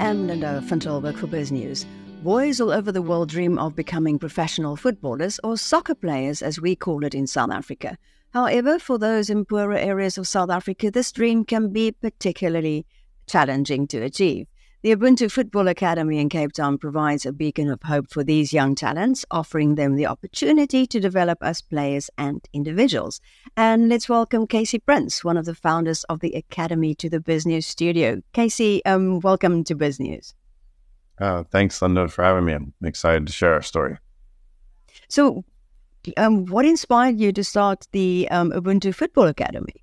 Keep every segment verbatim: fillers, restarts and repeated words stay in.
and Linda van Tilburg for BizNews. Boys all over the world dream of becoming professional footballers, or soccer players as we call it in South Africa. However, for those in poorer areas of South Africa, this dream can be particularly challenging to achieve. The Ubuntu Football Academy in Cape Town provides a beacon of hope for these young talents, offering them the opportunity to develop as players and individuals. And let's welcome Casey Prince, one of the founders of the Academy, to the BizNews studio. Casey, um, welcome to BizNews. Uh, thanks, Linda, for having me. I'm excited to share our story. So, um, what inspired you to start the um, Ubuntu Football Academy?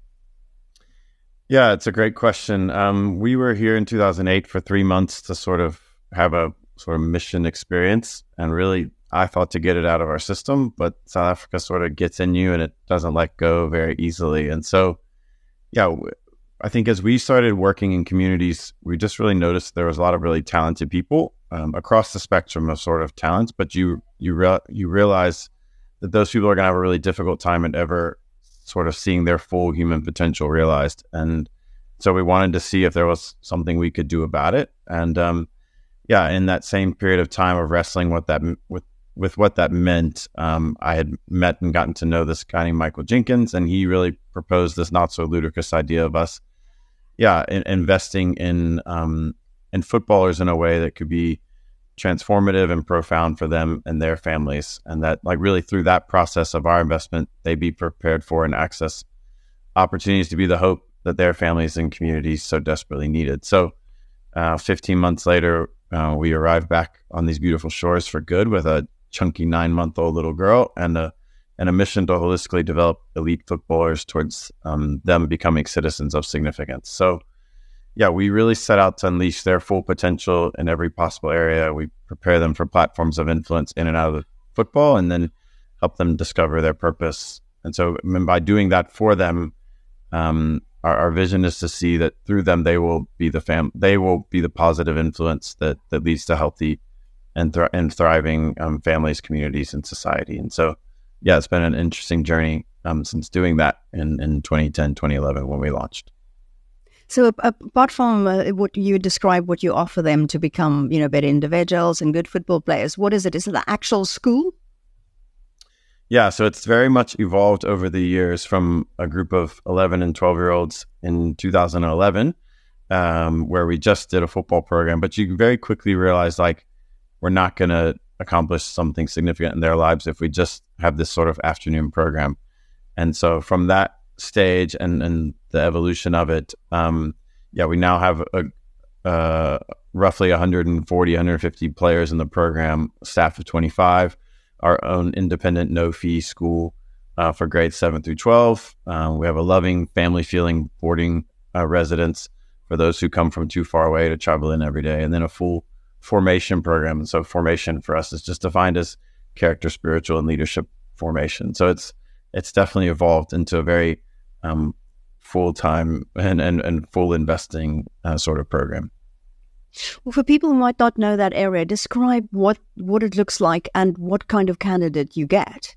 Yeah, it's a great question. Um, we were here in two thousand eight for three months to sort of have a sort of mission experience. And really, I thought to get it out of our system, but South Africa sort of gets in you and it doesn't let go very easily. And so, yeah, I think as we started working in communities, we just really noticed there was a lot of really talented people um, across the spectrum of sort of talents. But you you re- you realize that those people are going to have a really difficult time at ever sort of seeing their full human potential realized. And so we wanted to see if there was something we could do about it. And um, yeah, in that same period of time of wrestling with that, with, with what that meant, um, I had met and gotten to know this guy named Michael Jenkins, and he really proposed this not so ludicrous idea of us, yeah, in, investing in, um, in footballers in a way that could be transformative and profound for them and their families, and that like really through that process of our investment, they'd be prepared for and access opportunities to be the hope that their families and communities so desperately needed. So uh, fifteen months later, uh, we arrived back on these beautiful shores for good with a chunky nine-month-old little girl and a and a mission to holistically develop elite footballers towards um, them becoming citizens of significance. So yeah, we really set out to unleash their full potential in every possible area. We prepare them for platforms of influence in and out of the football, and then help them discover their purpose. And so I mean, by doing that for them, um, our, our vision is to see that through them, they will be the fam- they will be the positive influence that, that leads to healthy and, th- and thriving um, families, communities, and society. And so, yeah, it's been an interesting journey um, since doing that in, in twenty ten, twenty eleven when we launched. So apart from uh, what you describe, what you offer them to become, you know, better individuals and good football players, what is it? Is it the actual school? Yeah, so it's very much evolved over the years from a group of eleven and twelve year olds in two thousand eleven, um, where we just did a football program. But you very quickly realize, like, we're not going to accomplish something significant in their lives if we just have this sort of afternoon program. And so from that stage and, and the evolution of it, um, yeah, we now have a, uh, roughly one hundred forty, one hundred fifty players in the program, staff of twenty-five, our own independent no-fee school uh, for grades seven through twelve. Uh, we have a loving, family-feeling boarding uh, residence for those who come from too far away to travel in every day, and then a full formation program. And so formation for us is just defined as character, spiritual, and leadership formation. So it's it's definitely evolved into a very um, full-time and, and, and full investing uh, sort of program. Well, for people who might not know that area, describe what, what it looks like and what kind of candidate you get.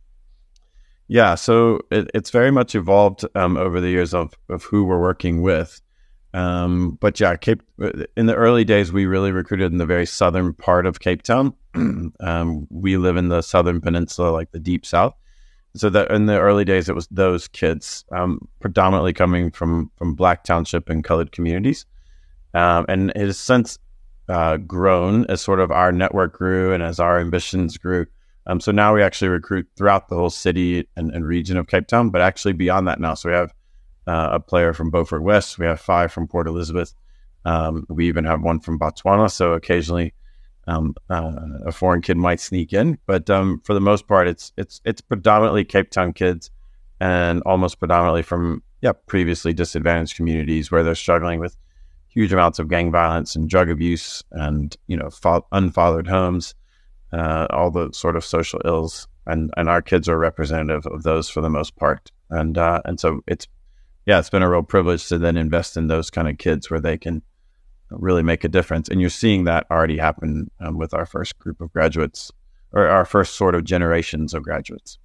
Yeah, so it, it's very much evolved um, over the years of, of who we're working with. Um, but yeah, Cape, in the early days, we really recruited in the very southern part of Cape Town. um, we live in the southern peninsula, like the deep south. So that in the early days, it was those kids, um, predominantly coming from, from Black township and colored communities. Um, and it has since uh, grown as sort of our network grew and as our ambitions grew. Um, so now we actually recruit throughout the whole city and, and region of Cape Town, but actually beyond that now. So we have uh, a player from Beaufort West. We have five from Port Elizabeth. Um, we even have one from Botswana. So occasionally Um, uh, a foreign kid might sneak in, but um, for the most part, it's it's it's predominantly Cape Town kids, and almost predominantly from yeah previously disadvantaged communities where they're struggling with huge amounts of gang violence and drug abuse, and you know fa- unfathered homes, uh, all the sort of social ills, and and our kids are representative of those for the most part, and uh, and so it's yeah it's been a real privilege to then invest in those kind of kids where they can really make a difference. And you're seeing that already happen um, with our first group of graduates, or our first sort of generations of graduates.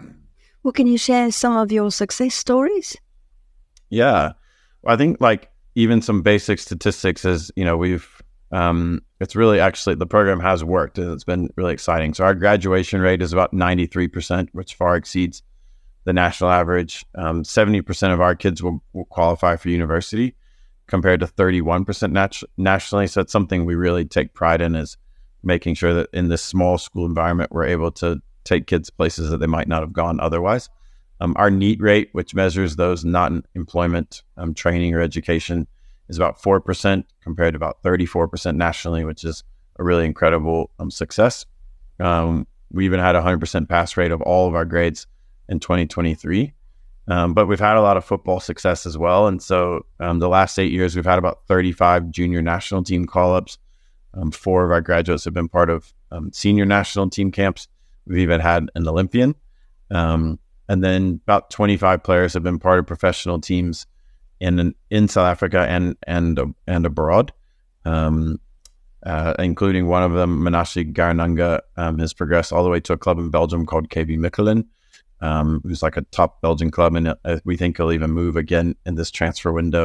Well, can you share some of your success stories? Yeah. Well, I think like even some basic statistics is, you know, we've, um, it's really actually, the program has worked and it's been really exciting. So our graduation rate is about ninety-three percent, which far exceeds the national average. Um, seventy percent of our kids will, will qualify for university compared to thirty-one percent nat- nationally. So it's something we really take pride in, is making sure that in this small school environment, we're able to take kids places that they might not have gone otherwise. Um, our NEET rate, which measures those not in employment, um, training, or education, is about four percent compared to about thirty-four percent nationally, which is a really incredible um, success. Um, we even had a one hundred percent pass rate of all of our grades in twenty twenty-three. Um, but we've had a lot of football success as well. And so um, the last eight years, we've had about thirty-five junior national team call-ups. Um, four of our graduates have been part of um, senior national team camps. We've even had an Olympian. Um, and then about twenty-five players have been part of professional teams in in South Africa and and and abroad, um, uh, including one of them, Menashe Garananga, um, has progressed all the way to a club in Belgium called K V Mechelen, um, who's like a top Belgian club, and uh, we think he'll even move again in this transfer window.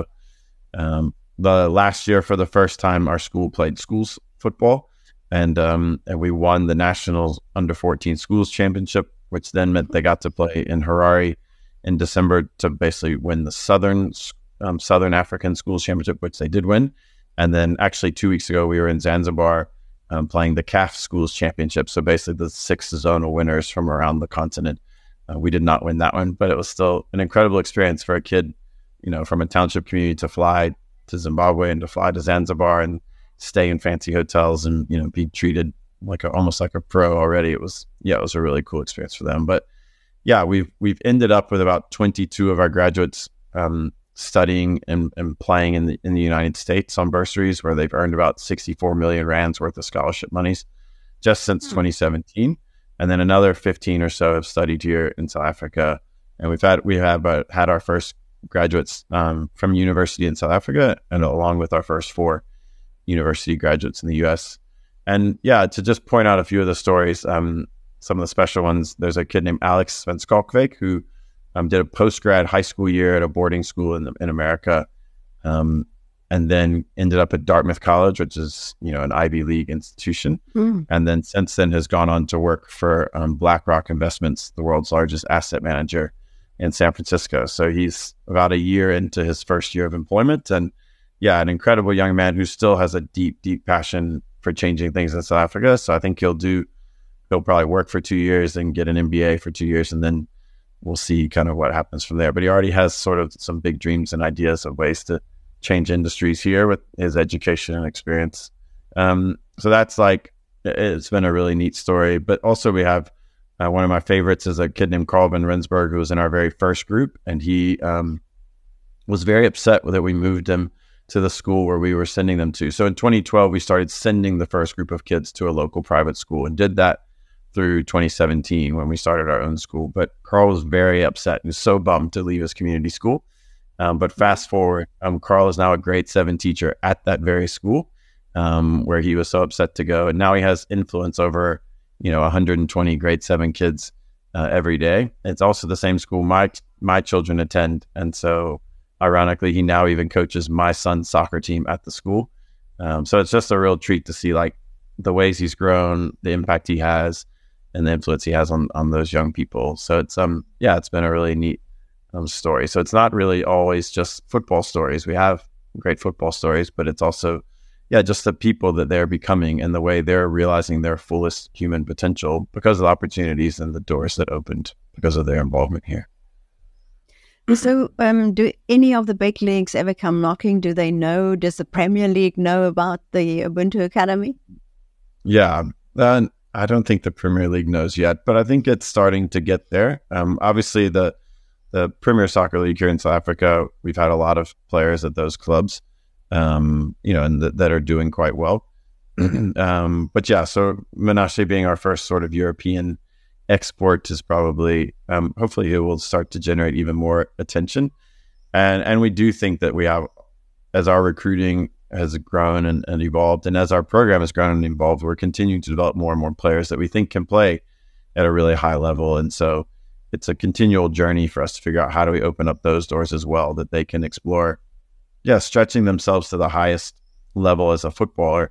Um, the last year, for the first time, our school played schools football, and um, and we won the national under fourteen schools championship, which then meant they got to play in Harare in December to basically win the Southern um, Southern African Schools Championship, which they did win. And then actually two weeks ago, we were in Zanzibar um, playing the C A F Schools Championship. So basically the six zonal winners from around the continent. Uh, we did not win that one, but it was still an incredible experience for a kid, you know, from a township community to fly to Zimbabwe and to fly to Zanzibar and stay in fancy hotels and, you know, be treated like a, almost like a pro already. It was, yeah, it was a really cool experience for them. But yeah, we've, we've ended up with about twenty-two of our graduates um, studying and, and playing in the, in the United States on bursaries, where they've earned about sixty-four million rands worth of scholarship monies just since twenty seventeen. And then another fifteen or so have studied here in South Africa. And we've had, we have uh, had our first graduates um, from university in South Africa, and along with our first four university graduates in the U S. And yeah, to just point out a few of the stories, um, some of the special ones, there's a kid named Alex Van Skalkwyk who um, did a post-grad high school year at a boarding school in, in America, um, and then ended up at Dartmouth College, which is, you know, an Ivy League institution. Mm. And then since then has gone on to work for um, BlackRock Investments, the world's largest asset manager in San Francisco. So he's about a year into his first year of employment. And yeah, an incredible young man who still has a deep, deep passion for changing things in South Africa. So I think he'll do, he'll probably work for two years and get an M B A for two years. And then we'll see kind of what happens from there. But he already has sort of some big dreams and ideas of ways to change industries here with his education and experience. Um, so that's like, it's been a really neat story. But also we have uh, one of my favorites is a kid named Carl van Rensburg, who was in our very first group. And he um, was very upset that we moved him to the school where we were sending them to. So in twenty twelve, we started sending the first group of kids to a local private school and did that through twenty seventeen when we started our own school. But Carl was very upset and was so bummed to leave his community school. Um, but fast forward, um, Carl is now a grade seven teacher at that very school um, where he was so upset to go. And now he has influence over, you know, one hundred twenty grade seven kids uh, every day. It's also the same school my my children attend. And so ironically, he now even coaches my son's soccer team at the school. Um, so it's just a real treat to see like the ways he's grown, the impact he has, and the influence he has on, on those young people. So it's, um, yeah, it's been a really neat um, story. So it's not really always just football stories. We have great football stories, but it's also, yeah, just the people that they're becoming and the way they're realizing their fullest human potential because of the opportunities and the doors that opened because of their involvement here. So um, do any of the big leagues ever come knocking? Do they know? Does the Premier League know about the Ubuntu Academy? Yeah, uh, I don't think the Premier League knows yet, but I think it's starting to get there. Um, obviously, the the Premier Soccer League here in South Africa, we've had a lot of players at those clubs, um, you know, and th- that are doing quite well. um, but yeah, so Menashe being our first sort of European export is probably, um, hopefully it will start to generate even more attention. And and we do think that we have, as our recruiting has grown and, and evolved, and as our program has grown and evolved, we're continuing to develop more and more players that we think can play at a really high level. And so it's a continual journey for us to figure out how do we open up those doors as well, that they can explore yeah, stretching themselves to the highest level as a footballer,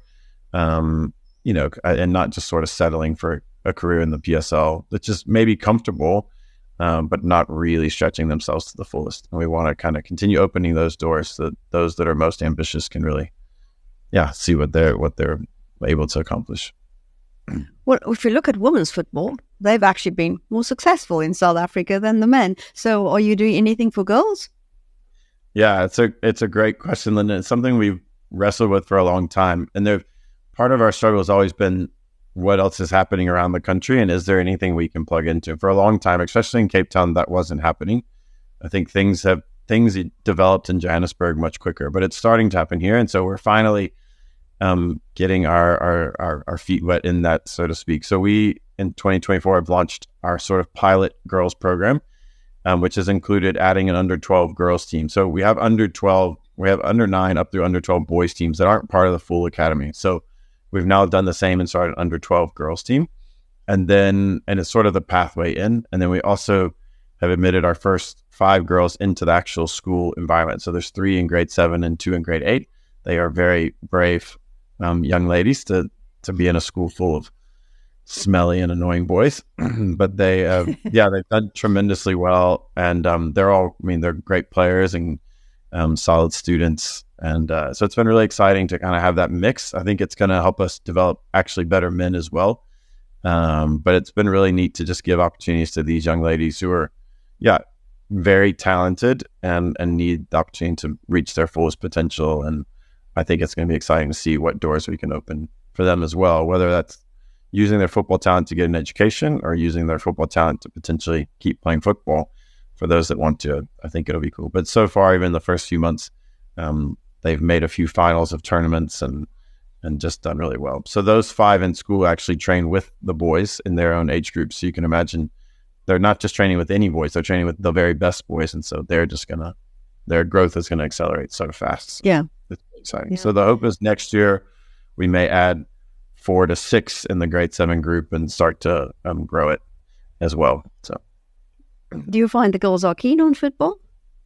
um, you know, and not just sort of settling for a career in the P S L that's just maybe comfortable, um, but not really stretching themselves to the fullest. And we want to kind of continue opening those doors so that those that are most ambitious can really, yeah, see what they're what they're able to accomplish. Well, if you look at women's football, they've actually been more successful in South Africa than the men. So are you doing anything for girls? Yeah, it's a it's a great question, Linda. It's something we've wrestled with for a long time. And there, part of our struggle has always been what else is happening around the country, and is there anything we can plug into? For a long time, especially in Cape Town, that wasn't happening. I think things have things developed in Johannesburg much quicker, but it's starting to happen here. And so we're finally um, getting our, our, our, our feet wet in that, so to speak. So we, in twenty twenty-four, have launched our sort of pilot girls program, um, which has included adding an under twelve girls team. So we have under twelve, we have under nine up through under twelve boys teams that aren't part of the full academy. So we've now done the same and started an under twelve girls team. And then, and it's sort of the pathway in. And then we also have admitted our first five girls into the actual school environment. So there's three in grade seven and two in grade eight. They are very brave um, young ladies to, to be in a school full of smelly and annoying boys. But they, uh, yeah, they've done tremendously well. And um, they're all, I mean, they're great players and um, solid students. And uh, so it's been really exciting to kind of have that mix. I think it's going to help us develop actually better men as well. Um, but it's been really neat to just give opportunities to these young ladies who are, yeah, very talented and, and need the opportunity to reach their fullest potential. And I think it's going to be exciting to see what doors we can open for them as well, whether that's using their football talent to get an education or using their football talent to potentially keep playing football. For those that want to, I think it'll be cool. But so far, even the first few months, um, they've made a few finals of tournaments and and just done really well. So those five in school actually train with the boys in their own age group. So you can imagine they're not just training with any boys, they're training with the very best boys. And so they're just going to, their growth is going to accelerate so fast. So yeah. It's exciting. Yeah. So the hope is next year we may add four to six in the grade seven group and start to um, grow it as well. So. Do you find the girls are keen on football?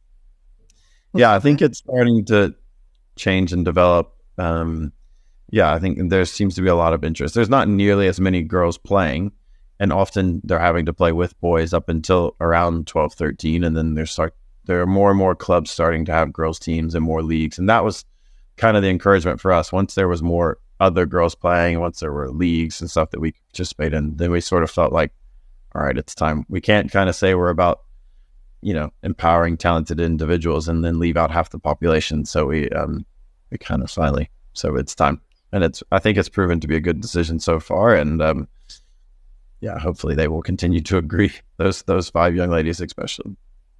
Yeah, I think it's starting to change and develop. Um, yeah, I think there seems to be a lot of interest. There's not nearly as many girls playing, and often they're having to play with boys up until around twelve, thirteen, and then there's start, there are more and more clubs starting to have girls teams and more leagues. And that was kind of the encouragement for us. Once there was more other girls playing, once there were leagues and stuff that we could participate in, then we sort of felt like, all right, it's time. We can't kind of say we're about, you know, empowering talented individuals and then leave out half the population. So we, um, we kind of finally, so it's time. And it's, I think it's proven to be a good decision so far. And, um, yeah, hopefully they will continue to agree. Those, those five young ladies, especially.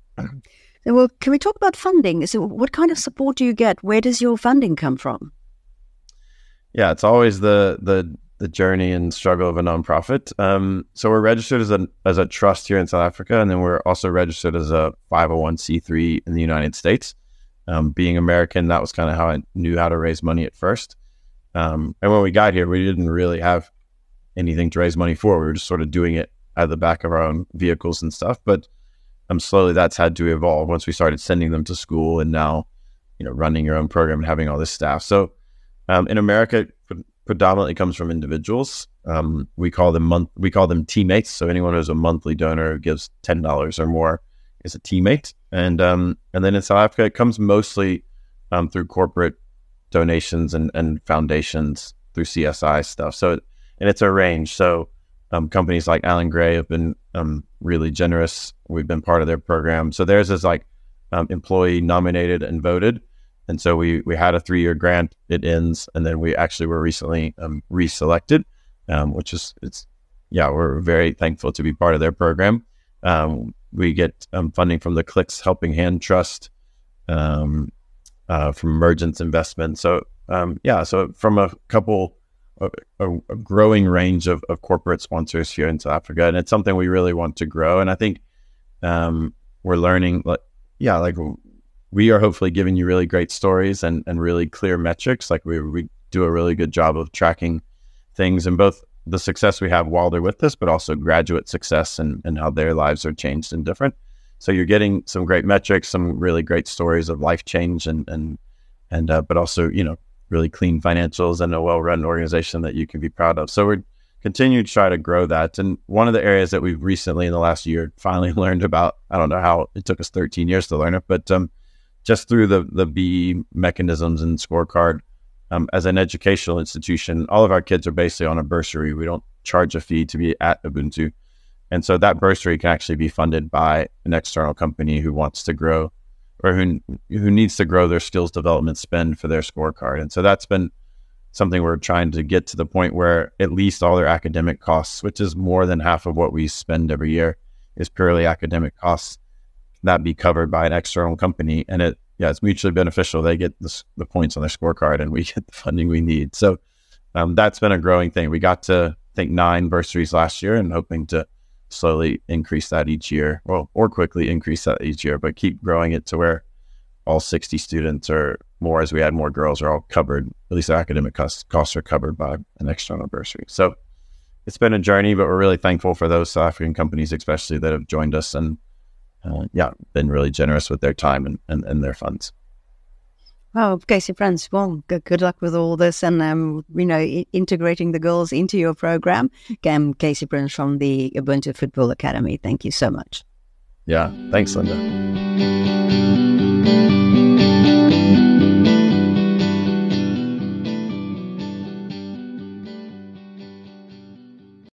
Well, can we talk about funding? So what kind of support do you get? Where does your funding come from? Yeah, it's always the, the, the journey and struggle of a nonprofit. Um, so we're registered as a as a trust here in South Africa, and then we're also registered as a five oh one c three in the United States. Um, being American, that was kind of how I knew how to raise money at first. Um, and when we got here, we didn't really have anything to raise money for. We were just sort of doing it at the back of our own vehicles and stuff. But um, slowly that's had to evolve once we started sending them to school, and now, you know, running your own program and having all this staff. So um, in America, predominantly comes from individuals. Um, we call them month. We call them teammates. So anyone who's a monthly donor who gives ten dollars or more is a teammate. And um, and then in South Africa, it comes mostly um, through corporate donations and, and foundations through C S I stuff. So and it's a range. So um, companies like Allan Gray have been um, really generous. We've been part of their program. So theirs is like um, employee nominated and voted. And so we, we had a three-year grant, it ends, and then we actually were recently um, reselected, um, which is, it's, yeah, we're very thankful to be part of their program. Um, we get um, funding from the Clicks Helping Hand Trust, um, uh, from Emergence Investment. So, um, yeah, so from a couple, a, a, a growing range of, of corporate sponsors here in South Africa, and it's something we really want to grow. And I think um, we're learning, like, yeah, like, we are hopefully giving you really great stories and, and really clear metrics. Like we, we do a really good job of tracking things and both the success we have while they're with us, but also graduate success and, and how their lives are changed and different. So you're getting some great metrics, some really great stories of life change and, and, and uh, but also, you know, really clean financials and a well-run organization that you can be proud of. So we're continuing to try to grow that. And one of the areas that we've recently in the last year finally learned about, I don't know how it took us thirteen years to learn it, but um, just through the, the B E mechanisms and scorecard, um, as an educational institution, all of our kids are basically on a bursary. We don't charge a fee to be at Ubuntu. And so that bursary can actually be funded by an external company who wants to grow or who who needs to grow their skills development spend for their scorecard. And so that's been something we're trying to get to the point where at least all their academic costs, which is more than half of what we spend every year, is purely academic costs, that be covered by an external company. And it, yeah, it's mutually beneficial. They get the, the points on their scorecard and we get the funding we need. So um, that's been a growing thing. We got to, I think, nine bursaries last year and hoping to slowly increase that each year, well, or quickly increase that each year, but keep growing it to where all sixty students or more, as we add more girls, are all covered, at least their academic costs, costs are covered by an external bursary. So it's been a journey, but we're really thankful for those South African companies, especially that have joined us and, uh, yeah, been really generous with their time and, and, and their funds. Well, Casey Franz, well, good, good luck with all this and, um, you know, I- integrating the girls into your program. Um, Casey Franz from the Ubuntu Football Academy. Thank you so much. Yeah, thanks, Linda.